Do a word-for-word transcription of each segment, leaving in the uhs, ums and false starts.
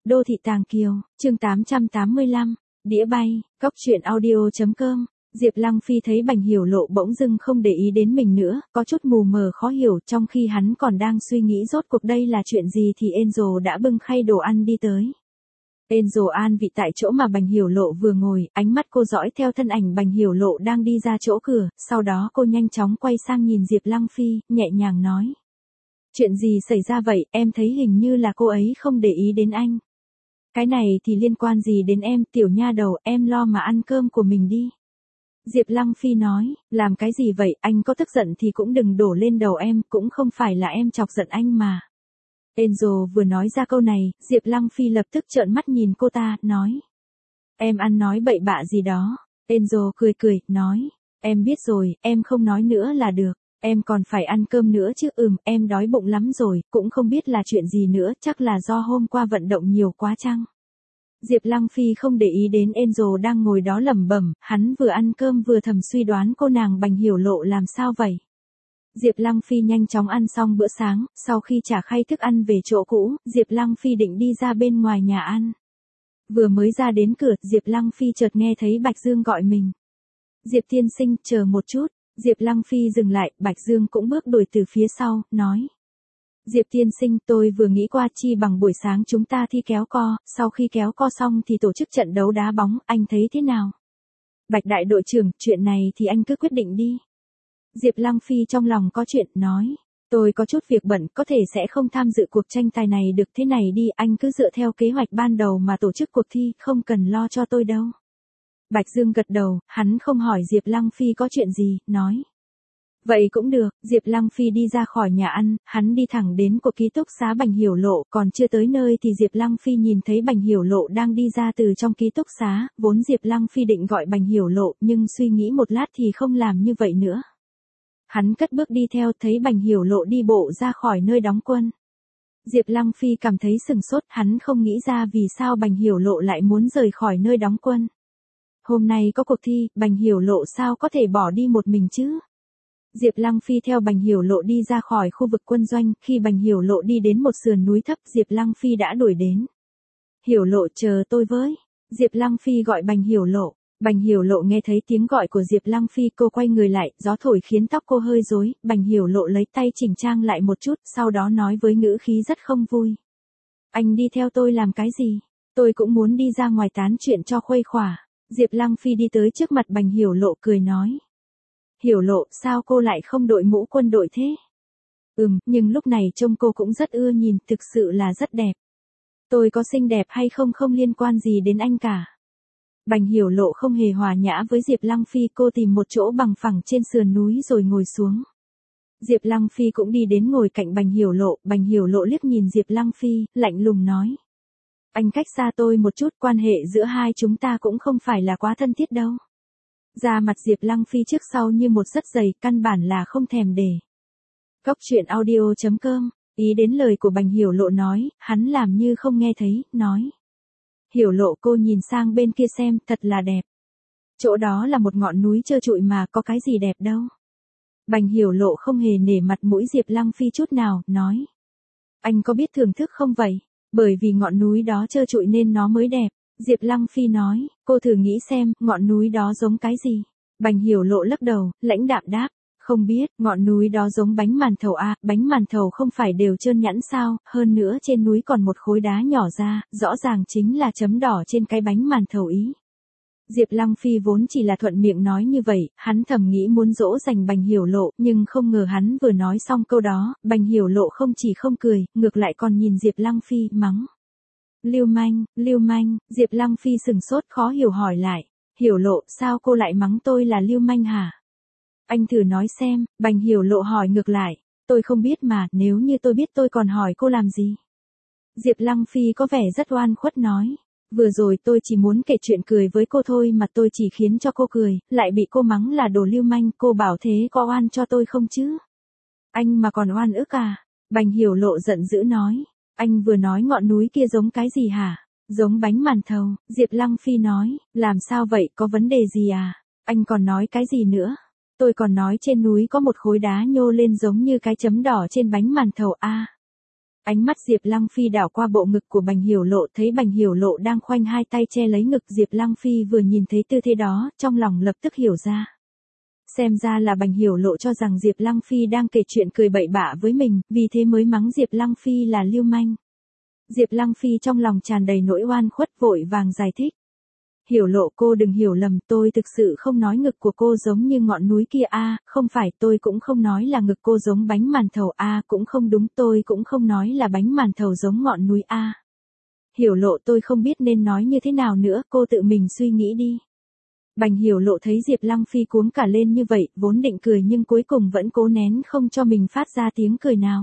Đô thị Tàng Kiều, chương tám trăm tám mươi lăm, đĩa bay, cóc truyện audio chấm com. Diệp Lăng Phi thấy Bành Hiểu Lộ bỗng dưng không để ý đến mình nữa, có chút mù mờ khó hiểu, trong khi hắn còn đang suy nghĩ rốt cuộc đây là chuyện gì thì Angel đã bưng khay đồ ăn đi tới. Angel an vị tại chỗ mà Bành Hiểu Lộ vừa ngồi, ánh mắt cô dõi theo thân ảnh Bành Hiểu Lộ đang đi ra chỗ cửa, sau đó cô nhanh chóng quay sang nhìn Diệp Lăng Phi, nhẹ nhàng nói. Chuyện gì xảy ra vậy, em thấy hình như là cô ấy không để ý đến anh. Cái này thì liên quan gì đến em, tiểu nha đầu, em lo mà ăn cơm của mình đi. Diệp Lăng Phi nói, làm cái gì vậy, anh có tức giận thì cũng đừng đổ lên đầu em, cũng không phải là em chọc giận anh mà. Angel vừa nói ra câu này, Diệp Lăng Phi lập tức trợn mắt nhìn cô ta, nói. Em ăn nói bậy bạ gì đó. Angel cười cười, nói. Em biết rồi, em không nói nữa là được. Em còn phải ăn cơm nữa chứ, ừm, em đói bụng lắm rồi, cũng không biết là chuyện gì nữa, chắc là do hôm qua vận động nhiều quá chăng. Diệp Lăng Phi không để ý đến Angel đang ngồi đó lẩm bẩm, hắn vừa ăn cơm vừa thầm suy đoán cô nàng Bành Hiểu Lộ làm sao vậy. Diệp Lăng Phi nhanh chóng ăn xong bữa sáng, sau khi trả khay thức ăn về chỗ cũ, Diệp Lăng Phi định đi ra bên ngoài nhà ăn. Vừa mới ra đến cửa, Diệp Lăng Phi chợt nghe thấy Bạch Dương gọi mình. Diệp tiên sinh, chờ một chút. Diệp Lăng Phi dừng lại, Bạch Dương cũng bước đuổi từ phía sau, nói. Diệp tiên sinh, tôi vừa nghĩ qua chi bằng buổi sáng chúng ta thi kéo co, sau khi kéo co xong thì tổ chức trận đấu đá bóng, anh thấy thế nào? Bạch đại đội trưởng, chuyện này thì anh cứ quyết định đi. Diệp Lăng Phi trong lòng có chuyện, nói. Tôi có chút việc bận, có thể sẽ không tham dự cuộc tranh tài này được, thế này đi, anh cứ dựa theo kế hoạch ban đầu mà tổ chức cuộc thi, không cần lo cho tôi đâu. Bạch Dương gật đầu, hắn không hỏi Diệp Lăng Phi có chuyện gì, nói. Vậy cũng được, Diệp Lăng Phi đi ra khỏi nhà ăn, hắn đi thẳng đến cuộc ký túc xá Bành Hiểu Lộ, còn chưa tới nơi thì Diệp Lăng Phi nhìn thấy Bành Hiểu Lộ đang đi ra từ trong ký túc xá, vốn Diệp Lăng Phi định gọi Bành Hiểu Lộ, nhưng suy nghĩ một lát thì không làm như vậy nữa. Hắn cất bước đi theo, thấy Bành Hiểu Lộ đi bộ ra khỏi nơi đóng quân. Diệp Lăng Phi cảm thấy sừng sốt, hắn không nghĩ ra vì sao Bành Hiểu Lộ lại muốn rời khỏi nơi đóng quân. Hôm nay có cuộc thi, Bành Hiểu Lộ sao có thể bỏ đi một mình chứ? Diệp Lăng Phi theo Bành Hiểu Lộ đi ra khỏi khu vực quân doanh, khi Bành Hiểu Lộ đi đến một sườn núi thấp, Diệp Lăng Phi đã đuổi đến. Hiểu Lộ, chờ tôi với. Diệp Lăng Phi gọi Bành Hiểu Lộ. Bành Hiểu Lộ nghe thấy tiếng gọi của Diệp Lăng Phi, cô quay người lại, gió thổi khiến tóc cô hơi rối, Bành Hiểu Lộ lấy tay chỉnh trang lại một chút, sau đó nói với ngữ khí rất không vui. Anh đi theo tôi làm cái gì? Tôi cũng muốn đi ra ngoài tán chuyện cho khuây khỏa. Diệp Lăng Phi đi tới trước mặt Bành Hiểu Lộ cười nói. Hiểu Lộ, sao cô lại không đội mũ quân đội thế? Ừm, nhưng lúc này trông cô cũng rất ưa nhìn, thực sự là rất đẹp. Tôi có xinh đẹp hay không không liên quan gì đến anh cả. Bành Hiểu Lộ không hề hòa nhã với Diệp Lăng Phi, cô tìm một chỗ bằng phẳng trên sườn núi rồi ngồi xuống. Diệp Lăng Phi cũng đi đến ngồi cạnh Bành Hiểu Lộ, Bành Hiểu Lộ liếc nhìn Diệp Lăng Phi, lạnh lùng nói. Anh cách xa tôi một chút, quan hệ giữa hai chúng ta cũng không phải là quá thân thiết đâu. Da mặt Diệp Lăng Phi trước sau như một sắt dày, căn bản là không thèm để. Cóc truyện audio chấm com, ý đến lời của Bành Hiểu Lộ nói, hắn làm như không nghe thấy, nói. Hiểu Lộ, cô nhìn sang bên kia xem, thật là đẹp. Chỗ đó là một ngọn núi trơ trụi mà, có cái gì đẹp đâu. Bành Hiểu Lộ không hề nể mặt mũi Diệp Lăng Phi chút nào, nói. Anh có biết thưởng thức không vậy? Bởi vì ngọn núi đó trơ trụi nên nó mới đẹp. Diệp Lăng Phi nói, cô thử nghĩ xem, ngọn núi đó giống cái gì? Bành Hiểu Lộ lắc đầu, lãnh đạm đáp, không biết, ngọn núi đó giống bánh màn thầu à, bánh màn thầu không phải đều trơn nhẵn sao, hơn nữa trên núi còn một khối đá nhỏ ra, rõ ràng chính là chấm đỏ trên cái bánh màn thầu ý. Diệp Lăng Phi vốn chỉ là thuận miệng nói như vậy, hắn thầm nghĩ muốn dỗ dành Bành Hiểu Lộ, nhưng không ngờ hắn vừa nói xong câu đó, Bành Hiểu Lộ không chỉ không cười, ngược lại còn nhìn Diệp Lăng Phi, mắng. Lưu manh, lưu manh, Diệp Lăng Phi sừng sốt khó hiểu hỏi lại. Hiểu Lộ, sao cô lại mắng tôi là lưu manh hả? Anh thử nói xem, Bành Hiểu Lộ hỏi ngược lại. Tôi không biết mà, nếu như tôi biết tôi còn hỏi cô làm gì? Diệp Lăng Phi có vẻ rất oan khuất nói. Vừa rồi tôi chỉ muốn kể chuyện cười với cô thôi mà tôi chỉ khiến cho cô cười, lại bị cô mắng là đồ lưu manh, cô bảo thế có oan cho tôi không chứ? Anh mà còn oan ức à? Bành Hiểu Lộ giận dữ nói. Anh vừa nói ngọn núi kia giống cái gì hả? Giống bánh màn thầu, Diệp Lăng Phi nói, làm sao vậy, có vấn đề gì à? Anh còn nói cái gì nữa? Tôi còn nói trên núi có một khối đá nhô lên giống như cái chấm đỏ trên bánh màn thầu a. À. Ánh mắt Diệp Lăng Phi đảo qua bộ ngực của Bành Hiểu Lộ, thấy Bành Hiểu Lộ đang khoanh hai tay che lấy ngực. Diệp Lăng Phi vừa nhìn thấy tư thế đó, trong lòng lập tức hiểu ra. Xem ra là Bành Hiểu Lộ cho rằng Diệp Lăng Phi đang kể chuyện cười bậy bạ với mình, vì thế mới mắng Diệp Lăng Phi là lưu manh. Diệp Lăng Phi trong lòng tràn đầy nỗi oan khuất, vội vàng giải thích. Hiểu Lộ, cô đừng hiểu lầm, tôi thực sự không nói ngực của cô giống như ngọn núi kia a, à, không phải, tôi cũng không nói là ngực cô giống bánh màn thầu a, à, cũng không đúng, tôi cũng không nói là bánh màn thầu giống ngọn núi a. À. Hiểu Lộ, tôi không biết nên nói như thế nào nữa, cô tự mình suy nghĩ đi. Bành Hiểu Lộ thấy Diệp Lăng Phi cuống cả lên như vậy, vốn định cười nhưng cuối cùng vẫn cố nén không cho mình phát ra tiếng cười nào.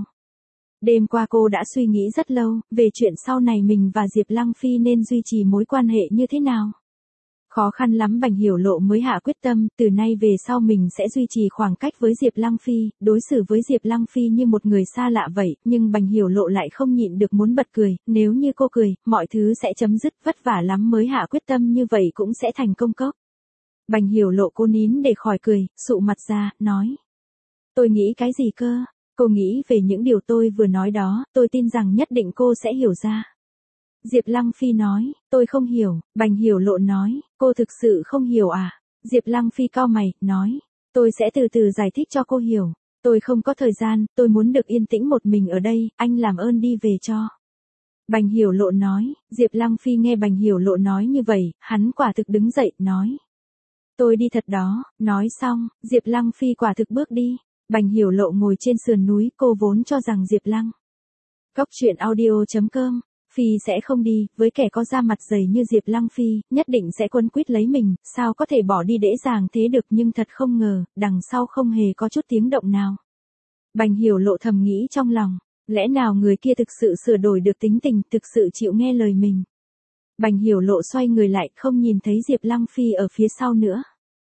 Đêm qua cô đã suy nghĩ rất lâu, về chuyện sau này mình và Diệp Lăng Phi nên duy trì mối quan hệ như thế nào. Khó khăn lắm Bành Hiểu Lộ mới hạ quyết tâm, từ nay về sau mình sẽ duy trì khoảng cách với Diệp Lăng Phi, đối xử với Diệp Lăng Phi như một người xa lạ vậy, nhưng Bành Hiểu Lộ lại không nhịn được muốn bật cười, nếu như cô cười, mọi thứ sẽ chấm dứt, vất vả lắm mới hạ quyết tâm như vậy cũng sẽ thành công cốc. Bành Hiểu Lộ cô nín để khỏi cười, sụ mặt ra, nói. Tôi nghĩ cái gì cơ? Cô nghĩ về những điều tôi vừa nói đó, tôi tin rằng nhất định cô sẽ hiểu ra. Diệp Lăng Phi nói, tôi không hiểu. Bành Hiểu Lộ nói, cô thực sự không hiểu à? Diệp Lăng Phi cau mày, nói, tôi sẽ từ từ giải thích cho cô hiểu. Tôi không có thời gian, tôi muốn được yên tĩnh một mình ở đây, anh làm ơn đi về cho. Bành Hiểu Lộ nói, Diệp Lăng Phi nghe Bành Hiểu Lộ nói như vậy, hắn quả thực đứng dậy, nói. Tôi đi thật đó, nói xong, Diệp Lăng Phi quả thực bước đi. Bành Hiểu Lộ ngồi trên sườn núi, cô vốn cho rằng Diệp Lăng Cốc truyện audio chấm com Phi sẽ không đi, với kẻ có da mặt dày như Diệp Lăng Phi, nhất định sẽ quấn quýt lấy mình, sao có thể bỏ đi dễ dàng thế được, nhưng thật không ngờ, đằng sau không hề có chút tiếng động nào. Bành Hiểu Lộ thầm nghĩ trong lòng, lẽ nào người kia thực sự sửa đổi được tính tình, thực sự chịu nghe lời mình. Bành Hiểu Lộ xoay người lại, không nhìn thấy Diệp Lăng Phi ở phía sau nữa.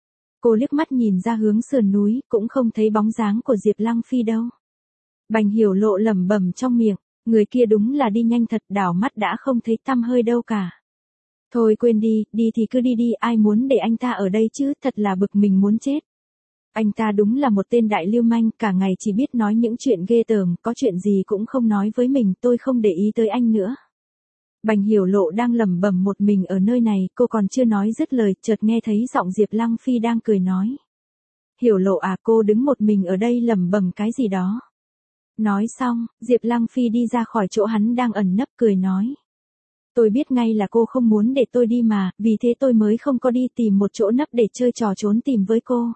Cô liếc mắt nhìn ra hướng sườn núi, cũng không thấy bóng dáng của Diệp Lăng Phi đâu. Bành Hiểu Lộ lẩm bẩm trong miệng, người kia đúng là đi nhanh thật, đảo mắt đã không thấy tăm hơi đâu cả. Thôi quên đi, đi thì cứ đi đi, ai muốn để anh ta ở đây chứ, thật là bực mình muốn chết. Anh ta đúng là một tên đại lưu manh, cả ngày chỉ biết nói những chuyện ghê tởm, có chuyện gì cũng không nói với mình, tôi không để ý tới anh nữa. Bành Hiểu Lộ đang lẩm bẩm một mình ở nơi này, cô còn chưa nói dứt lời, chợt nghe thấy giọng Diệp Lăng Phi đang cười nói. Hiểu Lộ à, cô đứng một mình ở đây lẩm bẩm cái gì đó. Nói xong, Diệp Lăng Phi đi ra khỏi chỗ hắn đang ẩn nấp, cười nói. Tôi biết ngay là cô không muốn để tôi đi mà, vì thế tôi mới không có đi tìm một chỗ nấp để chơi trò trốn tìm với cô.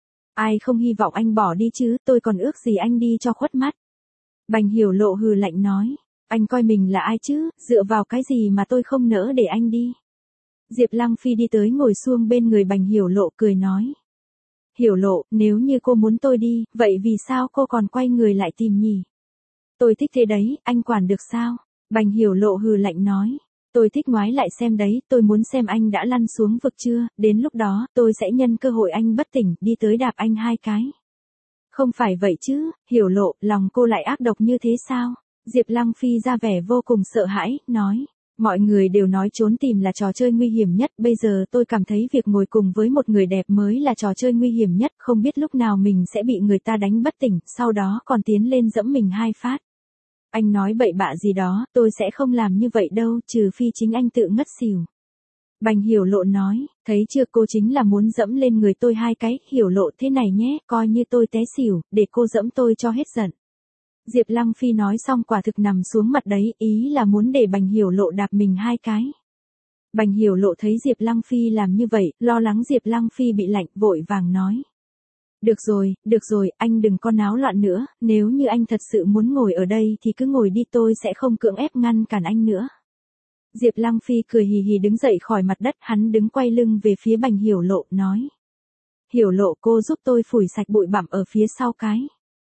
Ai không hy vọng anh bỏ đi chứ, tôi còn ước gì anh đi cho khuất mắt. Bành Hiểu Lộ hừ lạnh nói. Anh coi mình là ai chứ, dựa vào cái gì mà tôi không nỡ để anh đi. Diệp Lăng Phi đi tới ngồi xuống bên người Bành Hiểu Lộ, cười nói. Hiểu Lộ, nếu như cô muốn tôi đi, vậy vì sao cô còn quay người lại tìm nhỉ? Tôi thích thế đấy, anh quản được sao? Bành Hiểu Lộ hừ lạnh nói. Tôi thích ngoái lại xem đấy, tôi muốn xem anh đã lăn xuống vực chưa, đến lúc đó, tôi sẽ nhân cơ hội anh bất tỉnh, đi tới đạp anh hai cái. Không phải vậy chứ, Hiểu Lộ, lòng cô lại ác độc như thế sao? Diệp Lăng Phi ra vẻ vô cùng sợ hãi, nói. Mọi người đều nói trốn tìm là trò chơi nguy hiểm nhất, bây giờ tôi cảm thấy việc ngồi cùng với một người đẹp mới là trò chơi nguy hiểm nhất, không biết lúc nào mình sẽ bị người ta đánh bất tỉnh, sau đó còn tiến lên giẫm mình hai phát. Anh nói bậy bạ gì đó, tôi sẽ không làm như vậy đâu, trừ phi chính anh tự ngất xỉu. Bành Hiểu Lộ nói, thấy chưa, cô chính là muốn dẫm lên người tôi hai cái, Hiểu Lộ thế này nhé, coi như tôi té xỉu, để cô dẫm tôi cho hết giận. Diệp Lăng Phi nói xong quả thực nằm xuống mặt đấy, ý là muốn để Bành Hiểu Lộ đạp mình hai cái. Bành Hiểu Lộ thấy Diệp Lăng Phi làm như vậy, lo lắng Diệp Lăng Phi bị lạnh, vội vàng nói. Được rồi, được rồi, anh đừng có náo loạn nữa, nếu như anh thật sự muốn ngồi ở đây thì cứ ngồi đi, tôi sẽ không cưỡng ép ngăn cản anh nữa. Diệp Lăng Phi cười hì hì đứng dậy khỏi mặt đất, hắn đứng quay lưng về phía Bành Hiểu Lộ, nói. Hiểu Lộ, cô giúp tôi phủi sạch bụi bặm ở phía sau cái.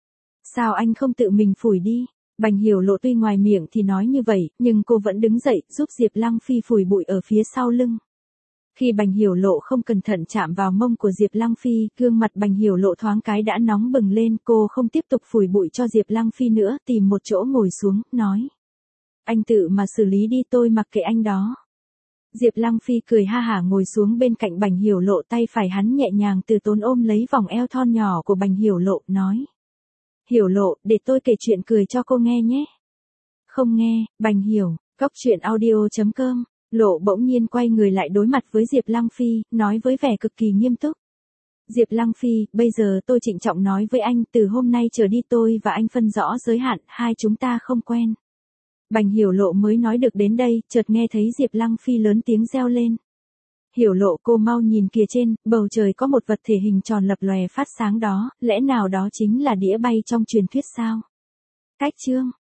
Sao anh không tự mình phủi đi? Bành Hiểu Lộ tuy ngoài miệng thì nói như vậy, nhưng cô vẫn đứng dậy, giúp Diệp Lăng Phi phủi bụi ở phía sau lưng. Khi Bành Hiểu Lộ không cẩn thận chạm vào mông của Diệp Lăng Phi, gương mặt Bành Hiểu Lộ thoáng cái đã nóng bừng lên, cô không tiếp tục phủi bụi cho Diệp Lăng Phi nữa, tìm một chỗ ngồi xuống, nói. Anh tự mà xử lý đi, tôi mặc kệ anh đó. Diệp Lăng Phi cười ha hả ngồi xuống bên cạnh Bành Hiểu Lộ, tay phải hắn nhẹ nhàng từ tốn ôm lấy vòng eo thon nhỏ của Bành Hiểu Lộ, nói. Hiểu Lộ, để tôi kể chuyện cười cho cô nghe nhé. Không nghe, Bành Hiểu, Cốc truyện audio.com. Lộ bỗng nhiên quay người lại đối mặt với Diệp Lăng Phi, nói với vẻ cực kỳ nghiêm túc. Diệp Lăng Phi, bây giờ tôi trịnh trọng nói với anh, từ hôm nay trở đi tôi và anh phân rõ giới hạn, hai chúng ta không quen. Bành Hiểu Lộ mới nói được đến đây, chợt nghe thấy Diệp Lăng Phi lớn tiếng reo lên. Hiểu Lộ, cô mau nhìn kìa, trên bầu trời có một vật thể hình tròn lập lòe phát sáng đó, lẽ nào đó chính là đĩa bay trong truyền thuyết sao? Cách chương